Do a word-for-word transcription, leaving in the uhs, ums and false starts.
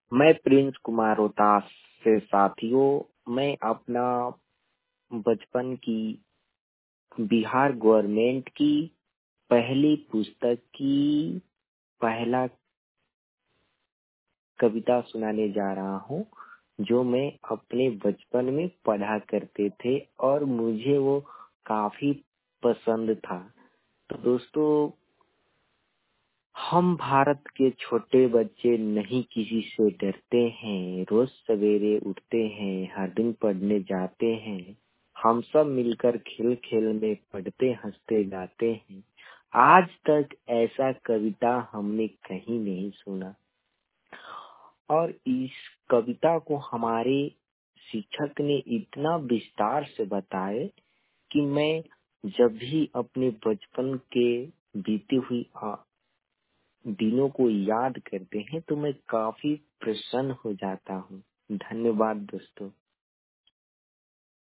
मैं प्रिंस कुमार रोहतास से साथियों मैं अपना बचपन की बिहार गवर्नमेंट की पहली पुस्तक की पहला कविता सुनाने जा रहा हूँ, जो मैं अपने बचपन में पढ़ा करते थे और मुझे वो काफी पसंद था। तो दोस्तों, हम भारत के छोटे बच्चे नहीं किसी से डरते हैं, रोज सवेरे उठते हैं, हर दिन पढ़ने जाते हैं, हम सब मिलकर खेल खेल में पढ़ते हंसते गाते हैं। आज तक ऐसा कविता हमने कहीं नहीं सुना। और इस कविता को हमारे शिक्षक ने इतना विस्तार से बताए कि मैं जब भी अपने बचपन के बीती हुई दिनों को याद करते हैं तो मैं काफी प्रसन्न हो जाता हूँ। धन्यवाद दोस्तों।